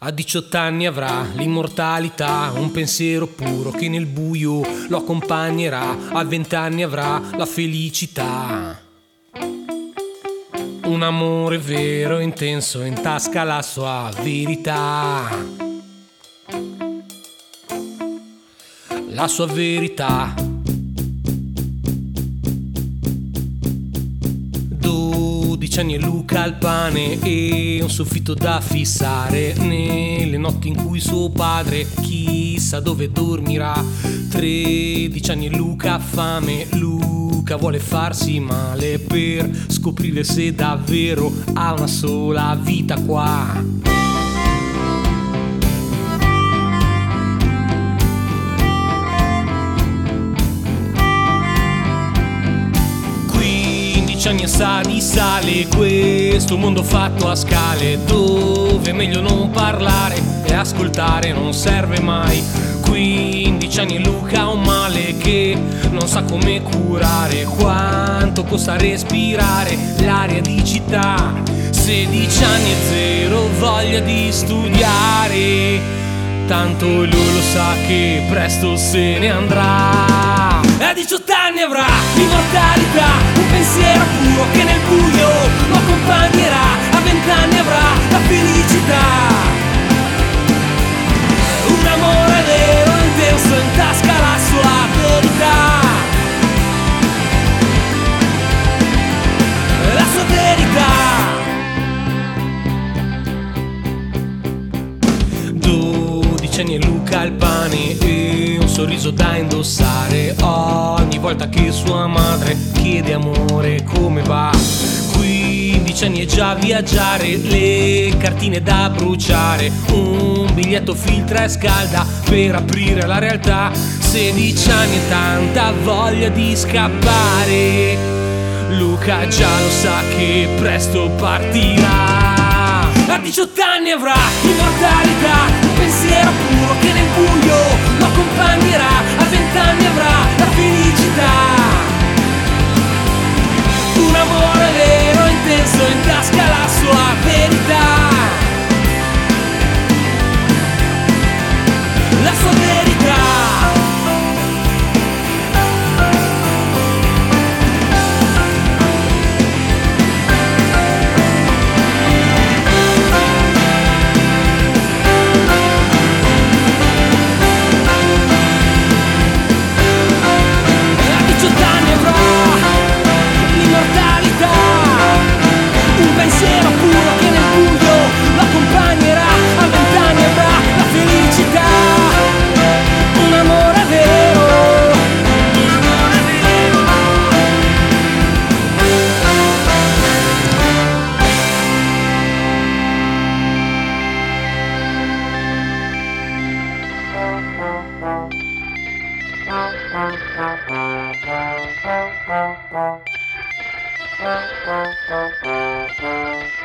A 18 anni avrà l'immortalità, un pensiero puro che nel buio lo accompagnerà. A 20 anni avrà la felicità, un amore vero e intenso, in tasca la sua verità. La sua verità. 12 anni e Luca al pane e un soffitto da fissare, nelle notti in cui suo padre chissà dove dormirà. 13 anni e Luca ha fame, Luca vuole farsi male per scoprire se davvero ha una sola vita qua. Anni sa di sale, questo mondo fatto a scale, dove è meglio non parlare e ascoltare non serve mai. 15 anni e Luca ha un male che non sa come curare, quanto costa respirare l'aria di città. 16 anni e zero voglia di studiare, tanto lui lo sa che presto se ne andrà. A 18 anni avrà l'immortalità, un pensiero puro che nel buio lo accompagnerà. A 20 anni avrà la felicità, un amore vero e intenso, in tasca la sua verità. La sua verità. 12 anni e Luca al pane e un sorriso da indossare ogni volta che sua madre chiede amore come va. 15 anni e già viaggiare, le cartine da bruciare, un biglietto filtra e scalda per aprire la realtà. 16 anni e tanta voglia di scappare, Luca già lo sa che presto partirà. A 18 anni avrà l'immortalità, un pensiero puro che nel buio lo accompagnerà. A 20 anni avrà la felicità, un amore vero e intenso, in tasca la sua verità. La sua verità. Un pensiero puro che nel buio lo accompagnerà. A 20 anni avrà la felicità, un amore vero. Un amore vero.